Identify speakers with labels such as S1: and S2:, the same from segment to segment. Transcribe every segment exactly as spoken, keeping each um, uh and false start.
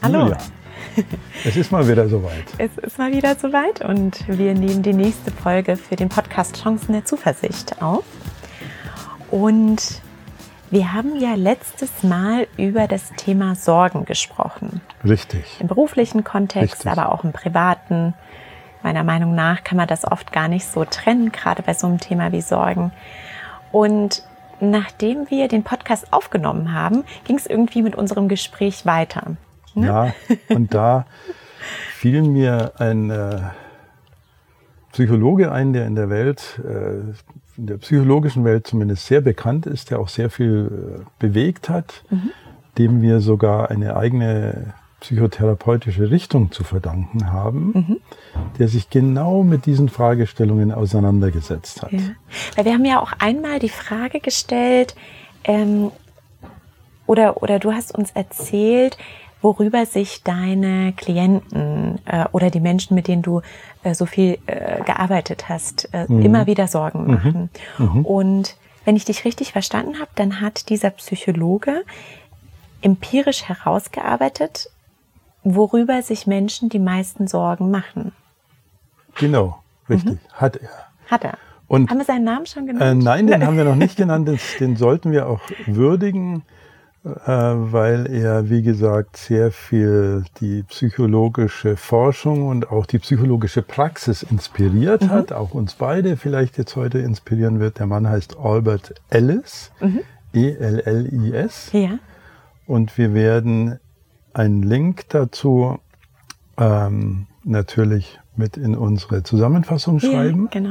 S1: Hallo.
S2: Julia, es ist mal wieder soweit.
S1: Es ist mal wieder soweit und wir nehmen die nächste Folge für den Podcast Chancen der Zuversicht auf. Und wir haben ja letztes Mal über das Thema Sorgen gesprochen.
S2: Richtig.
S1: Im beruflichen Kontext,
S2: Richtig.
S1: aber auch im privaten. Meiner Meinung nach kann man das oft gar nicht so trennen, gerade bei so einem Thema wie Sorgen. Und nachdem wir den Podcast aufgenommen haben, ging es irgendwie mit unserem Gespräch weiter. Ne?
S2: Ja, und da fiel mir ein äh, Psychologe ein, der in der Welt, äh, in der psychologischen Welt zumindest sehr bekannt ist, der auch sehr viel äh, bewegt hat, mhm. dem wir sogar eine eigene psychotherapeutische Richtung zu verdanken haben, mhm. der sich genau mit diesen Fragestellungen auseinandergesetzt hat.
S1: Ja. Weil wir haben ja auch einmal die Frage gestellt, ähm, oder, oder du hast uns erzählt, worüber sich deine Klienten äh, oder die Menschen, mit denen du äh, so viel äh, gearbeitet hast, äh, mhm. immer wieder Sorgen machen. Mhm. Mhm. Und wenn ich dich richtig verstanden habe, dann hat dieser Psychologe empirisch herausgearbeitet, worüber sich Menschen die meisten Sorgen machen.
S2: Genau, richtig. Mhm. Hat er.
S1: Hat er.
S2: Und,
S1: haben wir seinen Namen schon genannt?
S2: Äh, nein, den haben wir noch nicht genannt. Den, den sollten wir auch würdigen, äh, weil er, wie gesagt, sehr viel die psychologische Forschung und auch die psychologische Praxis inspiriert mhm. hat. Auch uns beide vielleicht jetzt heute inspirieren wird. Der Mann heißt Albert Ellis, mhm. E L L I S.
S1: Ja.
S2: Und wir werden einen Link dazu ähm, natürlich mit in unsere Zusammenfassung schreiben.
S1: Ja, genau.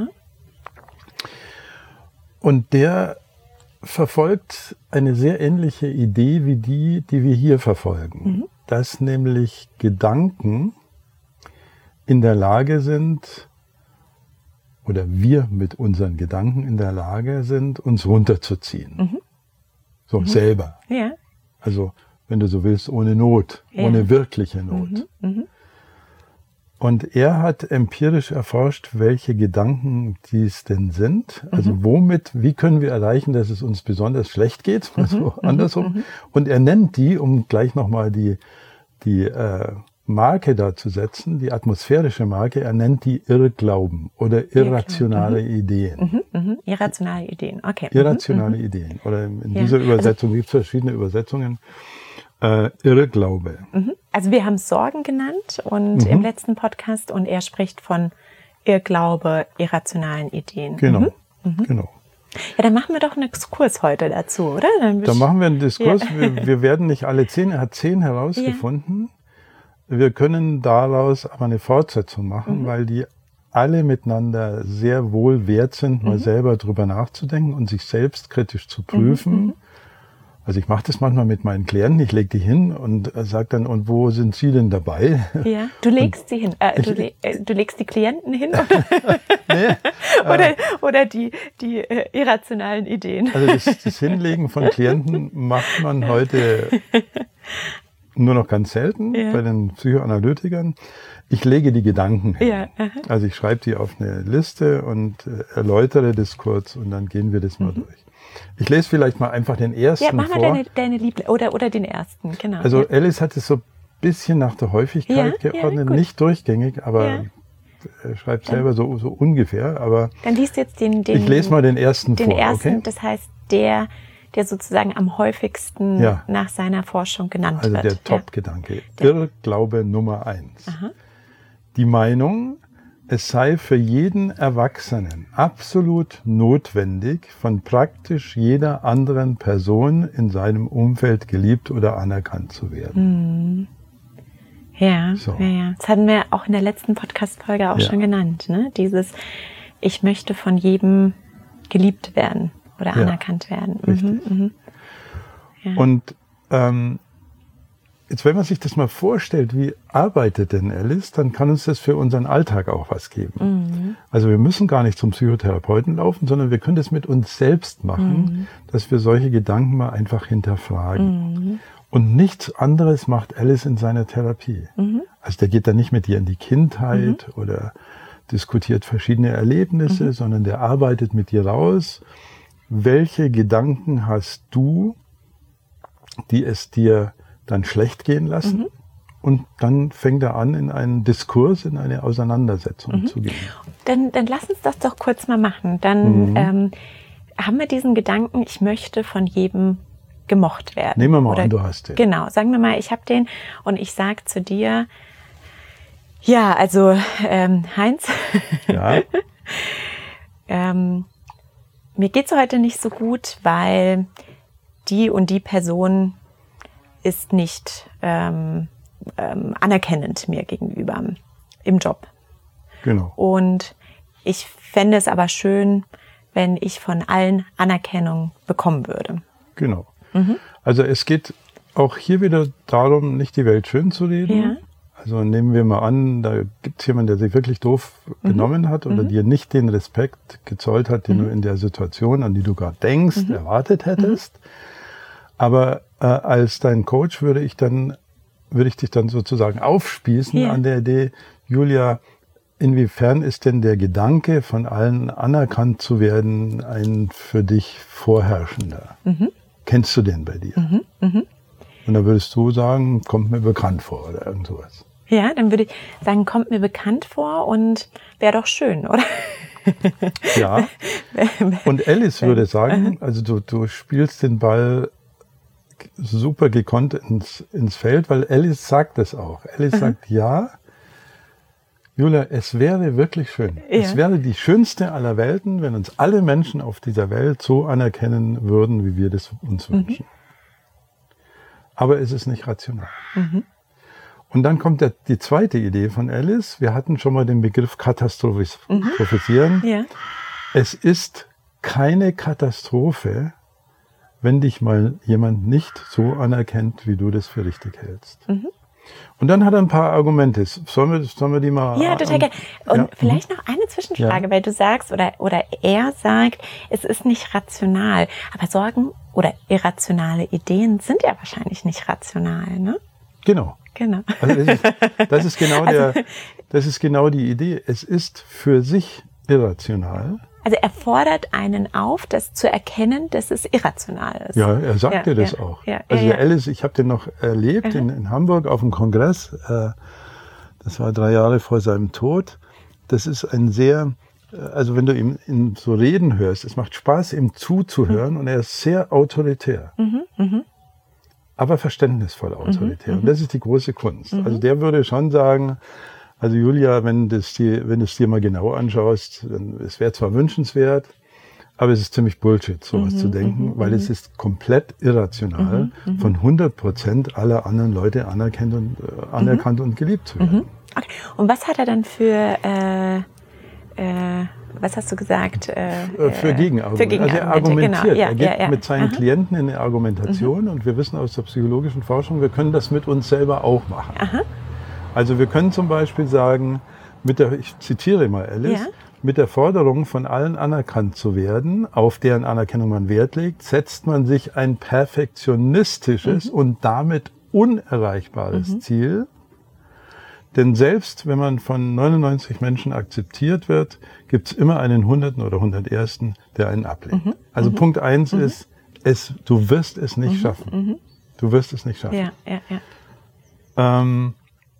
S2: Und der verfolgt eine sehr ähnliche Idee wie die, die wir hier verfolgen. Mhm. Dass nämlich Gedanken in der Lage sind, oder wir mit unseren Gedanken in der Lage sind, uns runterzuziehen. Mhm. So mhm. selber.
S1: Ja.
S2: Also wenn du so willst, ohne Not, ja. ohne wirkliche Not. Mhm, mh. Und er hat empirisch erforscht, welche Gedanken dies denn sind. Also mhm. womit, wie können wir erreichen, dass es uns besonders schlecht geht, mhm, also andersrum. Mhm. Und er nennt die, um gleich nochmal die, die äh, Marke da zu setzen, die atmosphärische Marke, er nennt die Irrglauben oder irrationale mhm. Ideen.
S1: Mhm, mh. Irrationale Ideen, okay.
S2: Irrationale
S1: mhm.
S2: Ideen. Oder in
S1: ja.
S2: dieser Übersetzung, also, gibt es verschiedene Übersetzungen. Äh, Irrglaube.
S1: Also wir haben es Sorgen genannt und mhm. im letzten Podcast und er spricht von Irrglaube, irrationalen Ideen.
S2: Genau,
S1: mhm. Mhm.
S2: genau.
S1: Ja, dann machen wir doch einen Exkurs heute dazu, oder? Dann,
S2: dann machen wir einen Diskurs. Ja. Wir, wir werden nicht alle zehn, er hat zehn herausgefunden. Ja. Wir können daraus aber eine Fortsetzung machen, mhm. weil die alle miteinander sehr wohl wert sind, mal mhm. selber drüber nachzudenken und sich selbst kritisch zu prüfen. Mhm. Also ich mache das manchmal mit meinen Klienten, ich lege die hin und sage dann, und wo sind sie denn dabei?
S1: Ja, du legst und sie hin, äh, du, le äh, du legst die Klienten hin oder, nee, oder, äh, oder die, die äh, irrationalen Ideen?
S2: Also das, das Hinlegen von Klienten macht man heute nur noch ganz selten ja. bei den Psychoanalytikern. Ich lege die Gedanken hin. Ja, also ich schreibe die auf eine Liste und äh, erläutere das kurz und dann gehen wir das mal mhm. durch. Ich lese vielleicht mal einfach den ersten vor. Ja, mach mal
S1: deine, deine Liebling oder, oder den ersten, genau.
S2: Also
S1: ja.
S2: Ellis hat es so ein bisschen nach der Häufigkeit ja, geordnet, ja, nicht durchgängig, aber ja. er schreibt selber so, so ungefähr. Aber
S1: dann liest du jetzt den, den,
S2: ich lese mal den ersten
S1: den
S2: vor.
S1: Ersten,
S2: okay?
S1: Das heißt, der, der sozusagen am häufigsten ja. nach seiner Forschung genannt
S2: also
S1: wird.
S2: Also der Top-Gedanke. Ja. Irrglaube Nummer eins. Aha. Die Meinung, es sei für jeden Erwachsenen absolut notwendig, von praktisch jeder anderen Person in seinem Umfeld geliebt oder anerkannt zu werden.
S1: Ja, so. ja, ja. Das hatten wir auch in der letzten Podcast-Folge auch ja. schon genannt. Ne? Dieses, ich möchte von jedem geliebt werden oder ja. anerkannt werden.
S2: Richtig. Mhm, mhm. Ja. Und ähm, jetzt, wenn man sich das mal vorstellt, wie arbeitet denn Ellis, dann kann uns das für unseren Alltag auch was geben. Mhm. Also wir müssen gar nicht zum Psychotherapeuten laufen, sondern wir können das mit uns selbst machen, mhm. dass wir solche Gedanken mal einfach hinterfragen. Mhm. Und nichts anderes macht Ellis in seiner Therapie. Mhm. Also der geht da nicht mit dir in die Kindheit mhm. oder diskutiert verschiedene Erlebnisse, mhm. sondern der arbeitet mit dir raus. Welche Gedanken hast du, die es dir dann schlecht gehen lassen? Mhm. und dann fängt er an, in einen Diskurs, in eine Auseinandersetzung
S1: mhm.
S2: zu gehen.
S1: Dann, dann lass uns das doch kurz mal machen. Dann mhm. ähm, haben wir diesen Gedanken, ich möchte von jedem gemocht werden.
S2: Nehmen wir mal
S1: Oder,
S2: an, du hast den.
S1: Genau, sagen wir mal, ich habe den und ich sage zu dir, ja, also ähm, Heinz,
S2: ja.
S1: ähm, mir geht's heute nicht so gut, weil die und die Person ist nicht ähm, ähm, anerkennend mir gegenüber im Job.
S2: Genau.
S1: Und ich fände es aber schön, wenn ich von allen Anerkennung bekommen würde.
S2: Genau. Mhm. Also es geht auch hier wieder darum, nicht die Welt schön zu reden.
S1: Ja.
S2: Also nehmen wir mal an, da gibt es jemanden, der sich wirklich doof mhm. benommen hat oder mhm. dir nicht den Respekt gezollt hat, den mhm. du in der Situation, an die du gerade denkst, mhm. erwartet hättest. Mhm. Aber äh, als dein Coach würde ich dann, würde ich dich dann sozusagen aufspießen
S1: ja.
S2: an der Idee, Julia, inwiefern ist denn der Gedanke, von allen anerkannt zu werden, ein für dich vorherrschender? Mhm. Kennst du den bei dir?
S1: Mhm. Mhm.
S2: Und dann würdest du sagen, kommt mir bekannt vor oder irgend sowas.
S1: Ja, dann würde ich sagen, kommt mir bekannt vor und wäre doch schön, oder?
S2: Ja. Und Alice würde sagen, also du, du spielst den Ball super gekonnt ins, ins Feld, weil Alice sagt es auch. Alice mhm. sagt, ja, Julia, es wäre wirklich schön. Ja. Es wäre die schönste aller Welten, wenn uns alle Menschen auf dieser Welt so anerkennen würden, wie wir das uns mhm. wünschen. Aber es ist nicht rational. Mhm. Und dann kommt der, die zweite Idee von Alice. Wir hatten schon mal den Begriff Katastrophisieren.
S1: Mhm. Ja.
S2: Es ist keine Katastrophe, wenn dich mal jemand nicht so anerkennt, wie du das für richtig hältst. Mhm. Und dann hat er ein paar Argumente. Sollen wir, sollen wir die mal...
S1: Ja, total gerne. Und ja. vielleicht noch eine Zwischenfrage, ja. weil du sagst, oder, oder er sagt, es ist nicht rational. Aber Sorgen oder irrationale Ideen sind ja wahrscheinlich nicht rational, ne?
S2: Genau.
S1: Genau.
S2: Also das, ist, das, ist genau der, das ist genau die Idee. Es ist für sich irrational.
S1: Also er fordert einen auf, das zu erkennen, dass es irrational ist.
S2: Ja, er sagte
S1: ja,
S2: das
S1: ja,
S2: auch.
S1: Ja,
S2: also
S1: ja,
S2: der Alice, ich habe den noch erlebt in, in Hamburg auf dem Kongress. Das war drei Jahre vor seinem Tod. Das ist ein sehr, also wenn du ihm, ihm so reden hörst, es macht Spaß, ihm zuzuhören mhm. und er ist sehr autoritär. Mhm, mh. Aber verständnisvoll autoritär. Mhm, und das ist die große Kunst. Mhm. Also der würde schon sagen, also Julia, wenn du es dir, wenn du es dir mal genau anschaust, dann, es wäre zwar wünschenswert, aber es ist ziemlich Bullshit, sowas mhm, zu denken, mhm, weil es ist komplett irrational, mhm, von hundert Prozent aller anderen Leute anerkannt und, äh, anerkannt mhm. und geliebt zu werden.
S1: Mhm. Okay. Und was hat er dann für, äh, äh, was hast du gesagt? Äh,
S2: für Gegenargumente.
S1: Für Gegenargumente.
S2: Also er argumentiert.
S1: Genau. Ja,
S2: er geht
S1: ja, ja.
S2: mit seinen
S1: Aha.
S2: Klienten in eine Argumentation mhm. und wir wissen aus der psychologischen Forschung, wir können das mit uns selber auch machen.
S1: Aha.
S2: Also wir können zum Beispiel sagen, mit der, ich zitiere mal Alice, ja. mit der Forderung, von allen anerkannt zu werden, auf deren Anerkennung man Wert legt, setzt man sich ein perfektionistisches mhm. und damit unerreichbares mhm. Ziel. Denn selbst wenn man von neunundneunzig Menschen akzeptiert wird, gibt es immer einen Hunderten oder Hundertersten, der einen ablehnt. Mhm. Also mhm. Punkt eins mhm. ist, es, du wirst es nicht mhm. schaffen. Mhm. Du wirst es nicht schaffen.
S1: Ja, ja, ja.
S2: Ähm,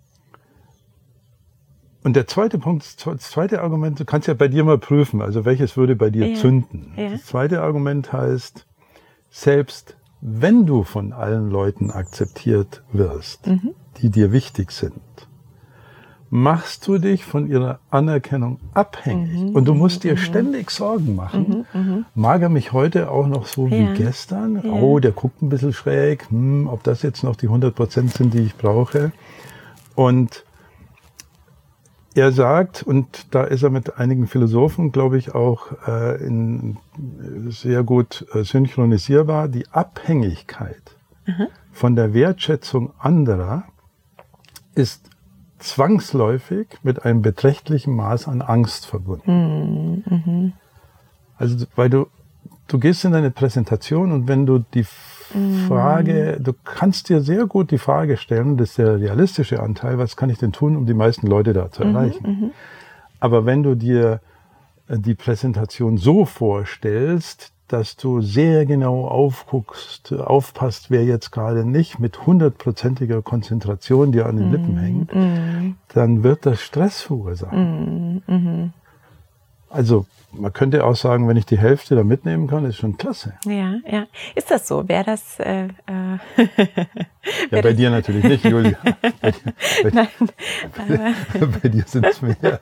S2: und der zweite Punkt, das zweite Argument, du kannst ja bei dir mal prüfen, also welches würde bei dir
S1: ja.
S2: zünden.
S1: Ja.
S2: Das zweite Argument heißt, selbst wenn du von allen Leuten akzeptiert wirst, mhm. die dir wichtig sind, machst du dich von ihrer Anerkennung abhängig. Mhm, und du musst dir mhm. ständig Sorgen machen. Mhm, mh. Mag er mich heute auch noch so ja. wie gestern? Ja. Oh, der guckt ein bisschen schräg. Hm, ob das jetzt noch die hundert Prozent sind, die ich brauche. Und er sagt, und da ist er mit einigen Philosophen, glaube ich, auch äh, in, sehr gut äh, synchronisierbar, die Abhängigkeit mhm. von der Wertschätzung anderer ist zwangsläufig mit einem beträchtlichen Maß an Angst verbunden. Mhm. Also, weil du, du gehst in deine Präsentation und wenn du die Frage, mhm. du kannst dir sehr gut die Frage stellen, das ist der realistische Anteil, was kann ich denn tun, um die meisten Leute da zu erreichen? Mhm, mh. Aber wenn du dir die Präsentation so vorstellst, dass du sehr genau aufguckst, aufpasst, wer jetzt gerade nicht mit hundertprozentiger Konzentration dir an den Lippen mm, hängt, mm. dann wird das Stress verursachen. Mm, mm. Also man könnte auch sagen, wenn ich die Hälfte da mitnehmen kann, ist schon klasse.
S1: Ja, ja. Ist das so? Wäre das... Äh, äh
S2: ja, bei das dir natürlich nicht, Julia. Bei dir, bei, Nein, bei, bei dir sind es mehr.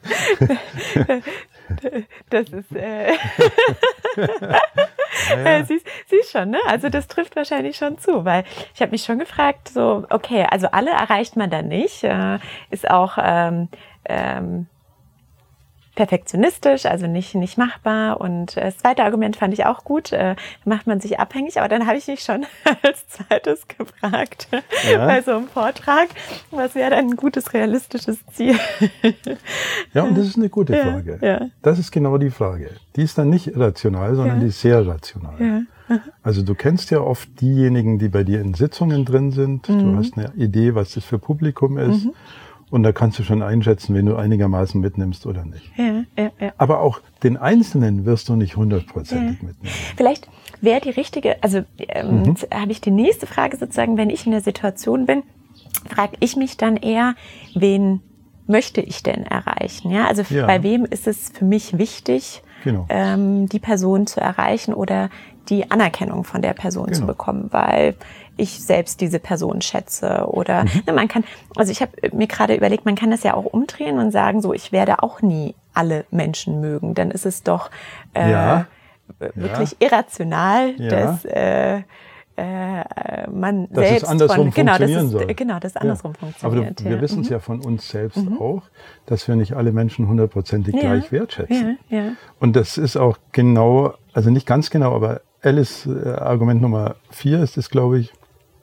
S1: Das ist... Äh ja, ja. Siehst, siehst schon, ne? Also das trifft wahrscheinlich schon zu, weil ich habe mich schon gefragt, so, okay, also alle erreicht man dann nicht, äh, ist auch... Ähm, ähm, perfektionistisch, also nicht nicht machbar. Und das zweite Argument fand ich auch gut, äh, macht man sich abhängig. Aber dann habe ich mich schon als zweites gefragt, ja. bei so einem Vortrag, was wäre dann ein gutes, realistisches Ziel?
S2: Ja, und das ist eine gute Frage. Ja, ja. Das ist genau die Frage. Die ist dann nicht irrational, sondern ja. die ist sehr rational. Ja. Also du kennst ja oft diejenigen, die bei dir in Sitzungen drin sind. Mhm. Du hast eine Idee, was das für Publikum ist. Mhm. Und da kannst du schon einschätzen, wen du einigermaßen mitnimmst oder nicht. Ja, ja, ja. Aber auch den Einzelnen wirst du nicht hundertprozentig ja. mitnehmen.
S1: Vielleicht wäre die richtige, also ähm, mhm. habe ich die nächste Frage sozusagen, wenn ich in der Situation bin, frage ich mich dann eher, wen möchte ich denn erreichen? Ja, also ja. bei wem ist es für mich wichtig, genau. ähm, die Person zu erreichen oder die Anerkennung von der Person genau. zu bekommen, weil ich selbst diese Person schätze oder mhm. ne, man kann, also ich habe mir gerade überlegt, man kann das ja auch umdrehen und sagen, so ich werde auch nie alle Menschen mögen, dann ist es doch äh, ja. wirklich ja. irrational, ja. dass äh, äh, man
S2: dass
S1: selbst
S2: es andersrum
S1: von, genau,
S2: funktionieren
S1: das ist,
S2: soll.
S1: Genau, das andersrum
S2: ja.
S1: funktioniert.
S2: Aber du, wir
S1: ja.
S2: wissen es
S1: mhm.
S2: ja von uns selbst
S1: mhm.
S2: auch, dass wir nicht alle Menschen hundertprozentig
S1: ja.
S2: gleich wertschätzen.
S1: Ja. Ja.
S2: Und das ist auch genau, also nicht ganz genau, aber Alice äh, Argument Nummer vier ist es, glaube ich,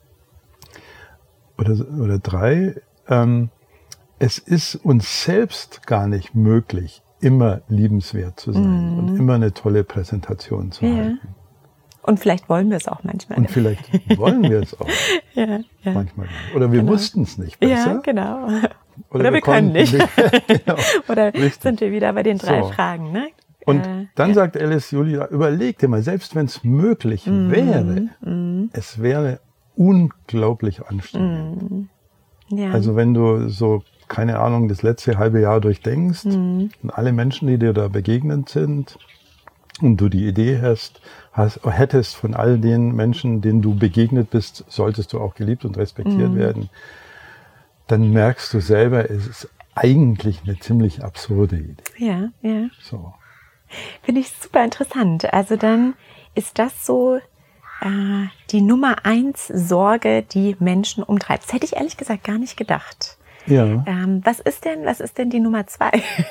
S2: oder, oder drei. Ähm, es ist uns selbst gar nicht möglich, immer liebenswert zu sein mm. und immer eine tolle Präsentation zu ja. halten.
S1: Und vielleicht wollen wir es auch manchmal.
S2: Und vielleicht wollen wir es auch
S1: ja, ja.
S2: manchmal nicht. Oder wir genau. wussten es nicht besser.
S1: Ja, genau. Oder,
S2: Oder
S1: wir, wir können nicht.
S2: genau.
S1: Oder
S2: Richtig.
S1: Sind wir wieder bei den drei
S2: so.
S1: Fragen, ne?
S2: Und dann ja. sagt Alice, Julia, überleg dir mal, selbst wenn es möglich mm, wäre, mm. es wäre unglaublich anstrengend. Mm. Ja. Also wenn du so, keine Ahnung, das letzte halbe Jahr durchdenkst mm. und alle Menschen, die dir da begegnet sind und du die Idee hast, hast, hättest von all den Menschen, denen du begegnet bist, solltest du auch geliebt und respektiert mm. werden, dann merkst du selber, es ist eigentlich eine ziemlich absurde Idee.
S1: Ja, ja.
S2: So.
S1: Finde ich super interessant. Also dann ist das so äh, die Nummer eins Sorge, die Menschen umtreibt. Das hätte ich ehrlich gesagt gar nicht gedacht.
S2: Ja.
S1: Ähm, was ist denn, was ist denn die Nummer zwei?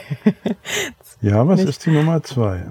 S2: ja, was nicht. ist die Nummer zwei?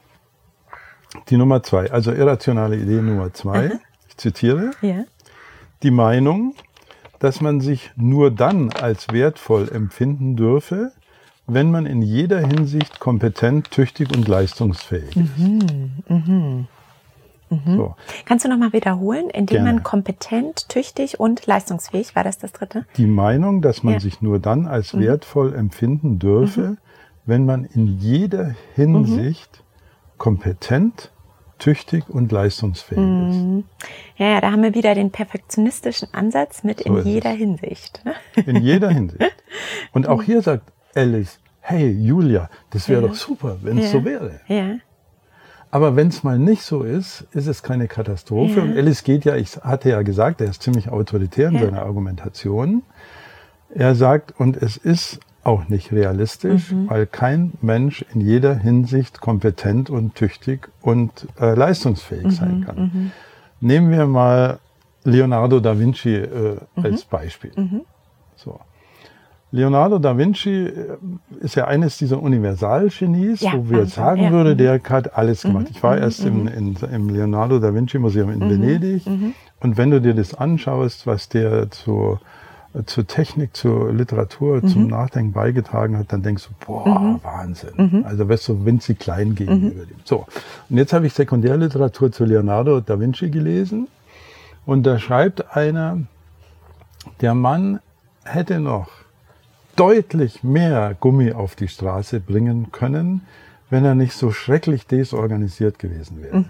S2: Die Nummer zwei, also irrationale Idee Nummer zwei. Aha. Ich zitiere.
S1: Ja.
S2: Die Meinung, dass man sich nur dann als wertvoll empfinden dürfe, wenn man in jeder Hinsicht kompetent, tüchtig und leistungsfähig ist.
S1: Mhm, mhm, mhm.
S2: So.
S1: Kannst du nochmal wiederholen, indem
S2: Gerne.
S1: man kompetent, tüchtig und leistungsfähig, war das das dritte?
S2: Die Meinung, dass man
S1: ja. sich
S2: nur dann als mhm. wertvoll empfinden dürfe, mhm. wenn man in jeder Hinsicht mhm. kompetent, tüchtig und leistungsfähig
S1: mhm. ist. Ja, ja, da haben wir wieder den perfektionistischen Ansatz mit so in jeder es. Hinsicht. Ne?
S2: In jeder Hinsicht. Und auch hier sagt Alice, hey Julia, das wäre ja. doch super, wenn es ja. so wäre.
S1: Ja.
S2: Aber wenn es mal nicht so ist, ist es keine Katastrophe. Ja. Und Alice geht ja, ich hatte ja gesagt, er ist ziemlich autoritär in ja. seiner Argumentation. Er sagt, und es ist auch nicht realistisch, mhm. weil kein Mensch in jeder Hinsicht kompetent und tüchtig und äh, leistungsfähig mhm. sein kann. Mhm. Nehmen wir mal Leonardo da Vinci äh, mhm. als Beispiel. Mhm. So. Leonardo da Vinci ist ja eines dieser Universalgenies, ja, wo wir jetzt sagen ja. würde, der hat alles gemacht. Mhm. Ich war mhm. erst im, in, im Leonardo da Vinci Museum in mhm. Venedig mhm. und wenn du dir das anschaust, was der zu, zur Technik, zur Literatur, mhm. zum Nachdenken beigetragen hat, dann denkst du, boah, mhm. Wahnsinn. Mhm. Also wirst du winzig klein gegenüber mhm. dem. So, und jetzt habe ich Sekundärliteratur zu Leonardo da Vinci gelesen und da schreibt einer, der Mann hätte noch deutlich mehr Gummi auf die Straße bringen können, wenn er nicht so schrecklich desorganisiert gewesen wäre. Mhm.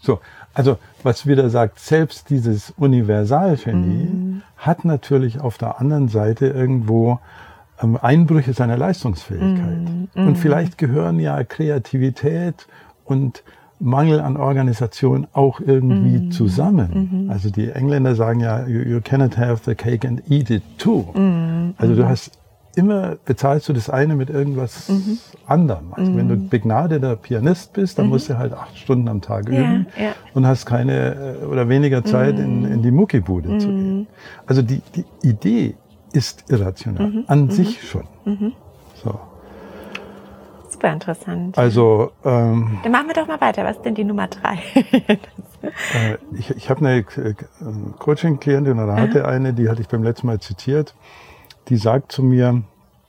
S2: So, also was wieder sagt, selbst dieses Universalgenie mhm. hat natürlich auf der anderen Seite irgendwo ähm, Einbrüche seiner Leistungsfähigkeit. Mhm. Und vielleicht gehören ja Kreativität und Mangel an Organisation auch irgendwie mhm. zusammen. Mhm. Also die Engländer sagen ja, you, you cannot have the cake and eat it too. Mhm. Also du hast immer, bezahlst du das eine mit irgendwas mhm. anderem. Also mhm. wenn du begnadeter Pianist bist, dann mhm. musst du halt acht Stunden am Tag üben ja, ja. und hast keine oder weniger Zeit mhm. in, in die Muckibude mhm. zu gehen. Also die, die Idee ist irrational, mhm. an mhm. sich schon. Mhm. So.
S1: Super interessant.
S2: Also, ähm,
S1: dann machen wir doch mal weiter. Was ist denn die Nummer drei?
S2: äh, ich ich habe eine Coaching-Klientin oder hatte eine, die hatte ich beim letzten Mal zitiert. Die sagt zu mir,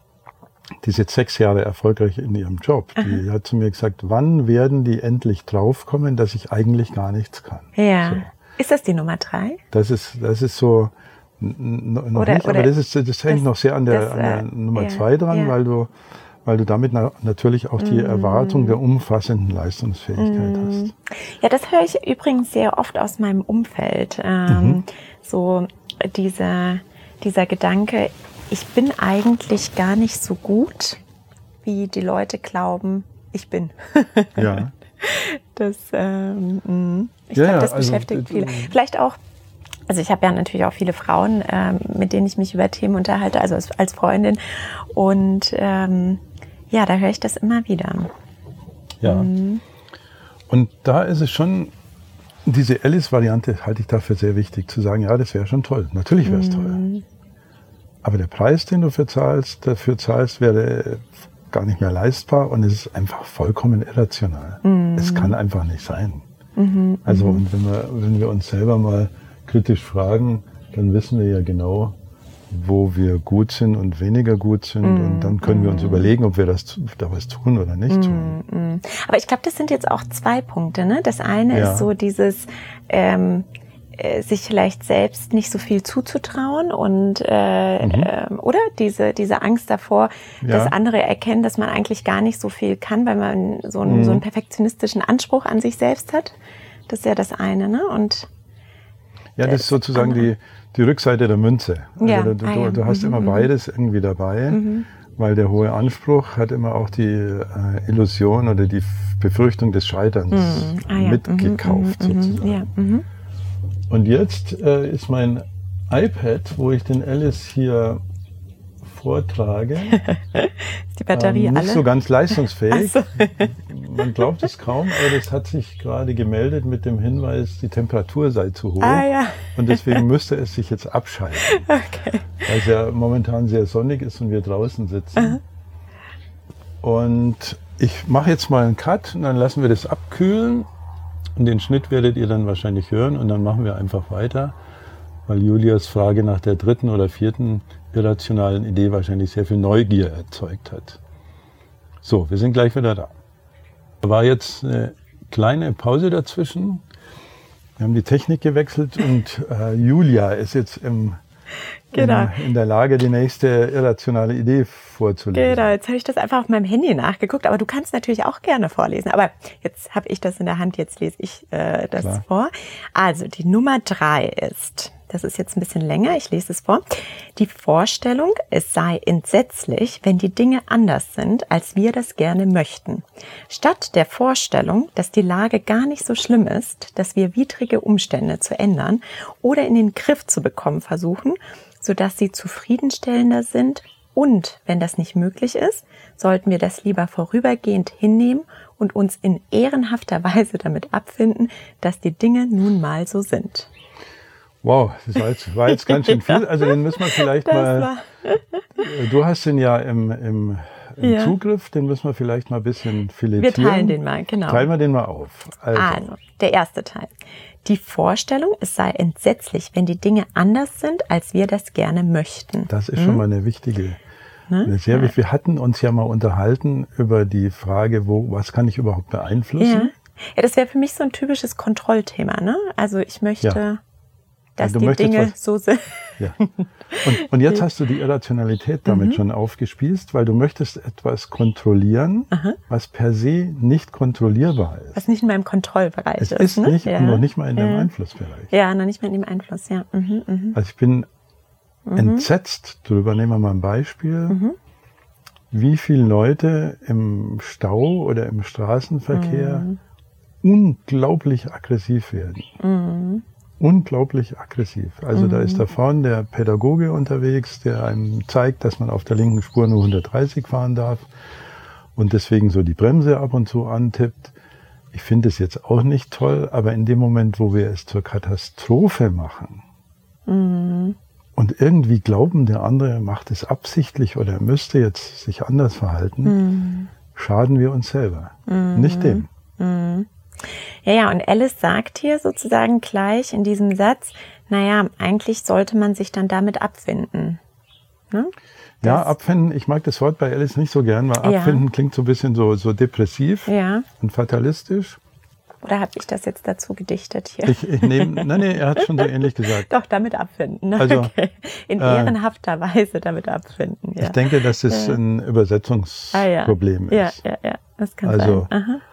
S2: die ist jetzt sechs Jahre erfolgreich in ihrem Job. Die Aha. hat zu mir gesagt, wann werden die endlich draufkommen, dass ich eigentlich gar nichts kann?
S1: Ja. So. Ist das die Nummer drei?
S2: Das ist, das ist so, noch oder, nicht, oder aber das ist, das hängt das, noch sehr an der, das, an der äh, Nummer ja, zwei dran, ja. weil du, weil du damit na, natürlich auch die mm. Erwartung der umfassenden Leistungsfähigkeit mm. hast.
S1: Ja, das höre ich übrigens sehr oft aus meinem Umfeld. Ähm, mhm. So dieser, dieser Gedanke, ich bin eigentlich gar nicht so gut, wie die Leute glauben, ich bin.
S2: Ja.
S1: Das, ähm, ich
S2: ja,
S1: glaube, das
S2: ja, also,
S1: beschäftigt viele. Vielleicht auch, also ich habe ja natürlich auch viele Frauen, ähm, mit denen ich mich über Themen unterhalte, also als, als Freundin. Und ähm, ja, da höre ich das immer wieder.
S2: Ja. Mhm. Und da ist es schon, diese Alice-Variante halte ich dafür sehr wichtig, zu sagen, ja, das wäre schon toll. Natürlich wäre es mhm. toll. Aber der Preis, den du dafür zahlst, dafür zahlst, wäre gar nicht mehr leistbar und es ist einfach vollkommen irrational. Mhm. Es kann einfach nicht sein. Mhm. Also und wenn wir, wenn wir uns selber mal kritisch fragen, dann wissen wir ja genau, wo wir gut sind und weniger gut sind. Mm, und dann können mm. wir uns überlegen, ob wir das, da was tun oder nicht tun.
S1: Mm, mm. Aber ich glaube, das sind jetzt auch zwei Punkte. Ne? Das eine ja. ist so dieses, ähm, äh, sich vielleicht selbst nicht so viel zuzutrauen und äh, mhm. äh, oder diese diese Angst davor, ja. dass andere erkennen, dass man eigentlich gar nicht so viel kann, weil man so einen, mhm. so einen perfektionistischen Anspruch an sich selbst hat. Das ist ja das eine. Ne? Und
S2: ja, das ist sozusagen die, die Rückseite der Münze. Also ja. du, du, ah, ja. du hast mhm, immer beides irgendwie dabei, mhm. weil der hohe Anspruch hat immer auch die äh, Illusion oder die Befürchtung des Scheiterns mhm. ah, ja. mitgekauft mhm, sozusagen. Ja. Mhm. Und jetzt äh, ist mein iPad, wo ich den Alice hier vortrage,
S1: ist die Batterie
S2: ähm, nicht
S1: alle?
S2: so ganz leistungsfähig.
S1: So.
S2: Man glaubt es kaum, aber das hat sich gerade gemeldet mit dem Hinweis, die Temperatur sei zu hoch.
S1: Ah, ja.
S2: Und deswegen müsste es sich jetzt abschalten.
S1: Okay.
S2: Weil es ja momentan sehr sonnig ist und wir draußen sitzen. Aha. Und ich mache jetzt mal einen Cut und dann lassen wir das abkühlen. Und den Schnitt werdet ihr dann wahrscheinlich hören und dann machen wir einfach weiter, weil Julias Frage nach der dritten oder vierten irrationalen Idee wahrscheinlich sehr viel Neugier erzeugt hat. So, wir sind gleich wieder da. Da war jetzt eine kleine Pause dazwischen. Wir haben die Technik gewechselt und äh, Julia ist jetzt im, genau. in, in der Lage, die nächste irrationale Idee vorzulesen.
S1: Genau, jetzt habe ich das einfach auf meinem Handy nachgeguckt, aber du kannst natürlich auch gerne vorlesen. Aber jetzt habe ich das in der Hand, jetzt lese ich äh, das Klar. vor. Also die Nummer drei ist, das ist jetzt ein bisschen länger, ich lese es vor. Die Vorstellung, es sei entsetzlich, wenn die Dinge anders sind, als wir das gerne möchten. Statt der Vorstellung, dass die Lage gar nicht so schlimm ist, dass wir widrige Umstände zu ändern oder in den Griff zu bekommen versuchen, sodass sie zufriedenstellender sind. Und wenn das nicht möglich ist, sollten wir das lieber vorübergehend hinnehmen und uns in ehrenhafter Weise damit abfinden, dass die Dinge nun mal so sind.
S2: Wow, das war jetzt, war jetzt ganz schön viel. Also den müssen wir vielleicht das mal, war... du hast den ja im, im, im ja. Zugriff, den müssen wir vielleicht mal ein bisschen filetieren.
S1: Wir teilen den mal, genau.
S2: Teilen wir den mal auf.
S1: Also, also der erste Teil. Die Vorstellung, es sei entsetzlich, wenn die Dinge anders sind, als wir das gerne möchten.
S2: Das ist hm? schon mal eine wichtige, ne? eine sehr ja. Wir hatten uns ja mal unterhalten über die Frage, wo, was kann ich überhaupt beeinflussen?
S1: Ja, ja das wäre für mich so ein typisches Kontrollthema, ne? Also ich möchte...
S2: Ja.
S1: dass
S2: du
S1: die Dinge
S2: was,
S1: so sind.
S2: Ja. Und, und jetzt hast du die Irrationalität damit mhm. schon aufgespießt, weil du möchtest etwas kontrollieren, Aha. was per se nicht kontrollierbar ist.
S1: Was nicht in meinem Kontrollbereich
S2: es
S1: ist.
S2: Es ist
S1: ne?
S2: nicht
S1: ja.
S2: und noch nicht mal in
S1: ja.
S2: deinem Einflussbereich.
S1: Ja, noch nicht mal in dem Einfluss, ja. Mhm, mhm.
S2: Also ich bin mhm. entsetzt drüber, nehmen wir mal ein Beispiel, mhm. wie viele Leute im Stau oder im Straßenverkehr mhm. unglaublich aggressiv werden. Mhm. Unglaublich aggressiv. Also mhm. da ist da vorne der Pädagoge unterwegs, der einem zeigt, dass man auf der linken Spur nur hundertdreißig fahren darf und deswegen so die Bremse ab und zu antippt. Ich finde es jetzt auch nicht toll, aber in dem Moment, wo wir es zur Katastrophe machen mhm. und irgendwie glauben, der andere macht es absichtlich oder müsste jetzt sich anders verhalten, mhm. schaden wir uns selber, mhm. nicht dem.
S1: Mhm. Ja, ja, und Alice sagt hier sozusagen gleich in diesem Satz, naja, eigentlich sollte man sich dann damit abfinden. Ne?
S2: Ja, abfinden, ich mag das Wort bei Alice nicht so gern, weil
S1: ja.
S2: abfinden klingt so ein bisschen so, so depressiv
S1: ja.
S2: und fatalistisch.
S1: Oder habe ich das jetzt dazu gedichtet hier?
S2: Ich, ich nehme, nein, nee, er hat schon so ähnlich gesagt.
S1: Doch, damit abfinden. Ne?
S2: Also,
S1: okay. In äh, ehrenhafter Weise damit abfinden. Ja.
S2: Ich denke, dass es ja. ein Übersetzungsproblem
S1: ah, ja.
S2: ist.
S1: Ja, ja, ja, das kann
S2: also,
S1: sein. Aha.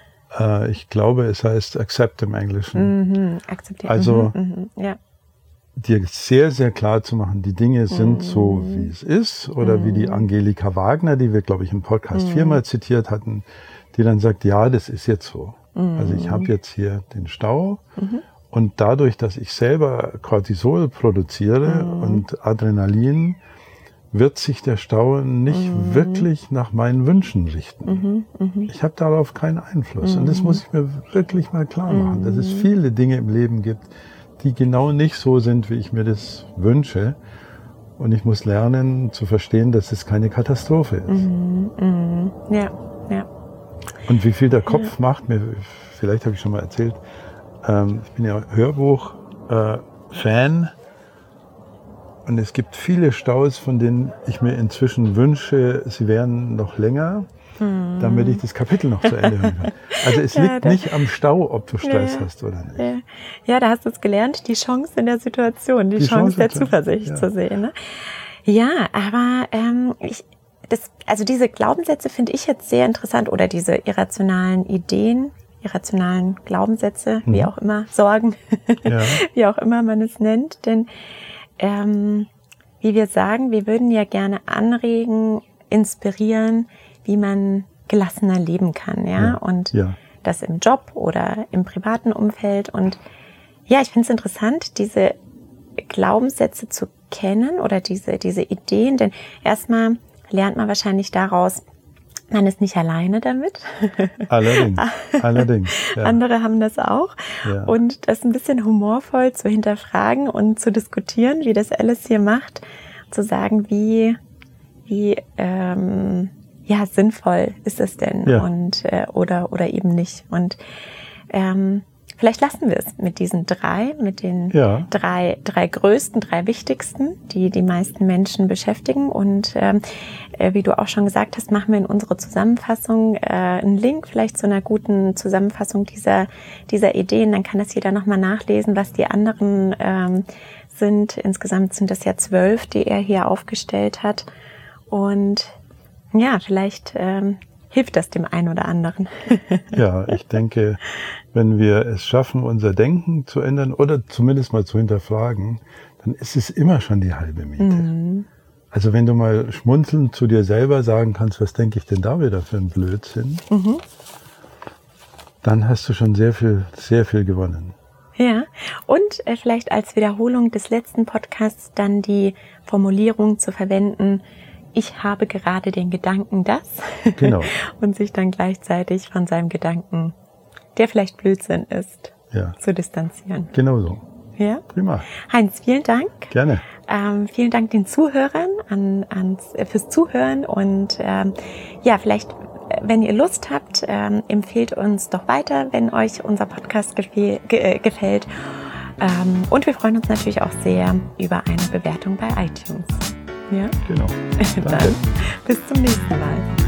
S2: Ich glaube, es heißt accept im Englischen.
S1: Mhm, akzeptieren.
S2: Also
S1: mhm, mhm, ja.
S2: dir sehr, sehr klar zu machen, die Dinge sind mhm. so, wie es ist. Oder mhm. wie die Angelika Wagner, die wir, glaube ich, im Podcast mhm. viermal zitiert hatten, die dann sagt, ja, das ist jetzt so. Mhm. Also ich habe jetzt hier den Stau mhm. und dadurch, dass ich selber Cortisol produziere mhm. und Adrenalin, wird sich der Stau nicht mhm. wirklich nach meinen Wünschen richten. Mhm, mh. Ich habe darauf keinen Einfluss. Mhm. Und das muss ich mir wirklich mal klar machen, dass es viele Dinge im Leben gibt, die genau nicht so sind, wie ich mir das wünsche. Und ich muss lernen zu verstehen, dass es keine Katastrophe ist.
S1: Mhm, mh. Ja, ja.
S2: Und wie viel der Kopf ja. macht, mir, vielleicht habe ich schon mal erzählt, ähm, ich bin ja Hörbuch-Fan. Äh, Und es gibt viele Staus, von denen ich mir inzwischen wünsche, sie wären noch länger, hm. damit ich das Kapitel noch zu Ende hören kann. Also es liegt ja, nicht am Stau, ob du Stress ja, hast oder nicht.
S1: Ja. ja, da hast du es gelernt, die Chance in der Situation, die, die Chance, Chance der Zuversicht ja. zu sehen. Ne? Ja, aber ähm, ich, das, also diese Glaubenssätze finde ich jetzt sehr interessant oder diese irrationalen Ideen, irrationalen Glaubenssätze, hm. wie auch immer, Sorgen, ja. wie auch immer man es nennt, denn Ähm, wie wir sagen, wir würden ja gerne anregen, inspirieren, wie man gelassener leben kann, ja,
S2: ja
S1: und
S2: ja.
S1: das im Job oder im privaten Umfeld. Und ja, ich finde es interessant, diese Glaubenssätze zu kennen oder diese diese Ideen, denn erstmal lernt man wahrscheinlich daraus, man ist nicht alleine damit.
S2: Allerdings, allerdings.
S1: Ja. Andere haben das auch. Ja. Und das ein bisschen humorvoll zu hinterfragen und zu diskutieren, wie das Alice hier macht, zu sagen, wie, wie ähm, ja, sinnvoll ist es denn
S2: ja.
S1: und äh, oder oder eben nicht. Und ähm, vielleicht lassen wir es mit diesen drei, mit den ja. drei, drei größten, drei wichtigsten, die die meisten Menschen beschäftigen. Und ähm, äh, wie du auch schon gesagt hast, machen wir in unsere Zusammenfassung äh, einen Link vielleicht zu einer guten Zusammenfassung dieser dieser Ideen. Dann kann das jeder nochmal nachlesen, was die anderen ähm, sind. Insgesamt sind das ja zwölf, die er hier aufgestellt hat. Und ja, vielleicht ähm, hilft das dem einen oder anderen.
S2: Ja, ich denke, wenn wir es schaffen, unser Denken zu ändern oder zumindest mal zu hinterfragen, dann ist es immer schon die halbe Miete. Mhm. Also wenn du mal schmunzelnd zu dir selber sagen kannst, was denke ich denn da wieder für ein Blödsinn, mhm. dann hast du schon sehr viel, sehr viel gewonnen.
S1: Ja, und äh, vielleicht als Wiederholung des letzten Podcasts dann die Formulierung zu verwenden, ich habe gerade den Gedanken, dass.
S2: Genau.
S1: Und sich dann gleichzeitig von seinem Gedanken, der vielleicht Blödsinn ist,
S2: ja.
S1: zu distanzieren.
S2: Genau so.
S1: Ja?
S2: Prima.
S1: Heinz, vielen Dank.
S2: Gerne.
S1: Ähm, vielen Dank den Zuhörern an, ans, äh, fürs Zuhören und ähm, ja, vielleicht, wenn ihr Lust habt, ähm, empfehlt uns doch weiter, wenn euch unser Podcast gefehl, ge, äh, gefällt. Ähm, und wir freuen uns natürlich auch sehr über eine Bewertung bei iTunes. Ja?
S2: Genau.
S1: Dann bis zum nächsten Mal.